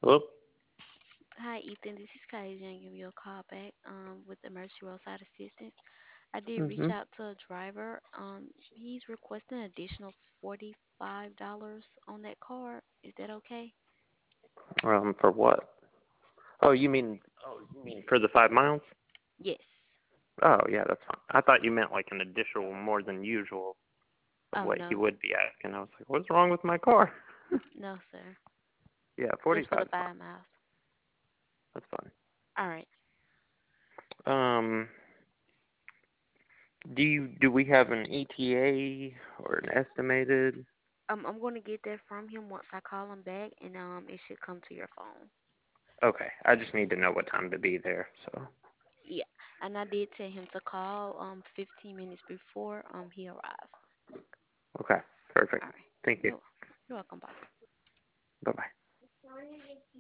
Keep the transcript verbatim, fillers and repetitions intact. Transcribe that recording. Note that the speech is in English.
Hello? Hi, Ethan. This is Kaiji. I'm giving you a call back um, with Emergency Roadside Assistance. I did reach Mm-hmm. out to a driver. Um, he's requesting an additional forty-five dollars on that card. Is that okay? Um, for what? Oh, you mean oh, you mean for the five miles? Yes. Oh, yeah, that's fine. I thought you meant like an additional more than usual of Oh, what he no. would be asking. I was like, what's wrong with my car? No, sir. Yeah, Just for forty-five the is fine. five miles. That's fine. All right. Um, do you do we have an E T A or an estimated? Um, I'm going to get that from him once I call him back, and um, it should come to your phone. Okay, I just need to know what time to be there. So, Yeah. And I did tell him to call um fifteen minutes before um he arrives. okay, perfect. All right. Thank you. You're, you're welcome. Bye.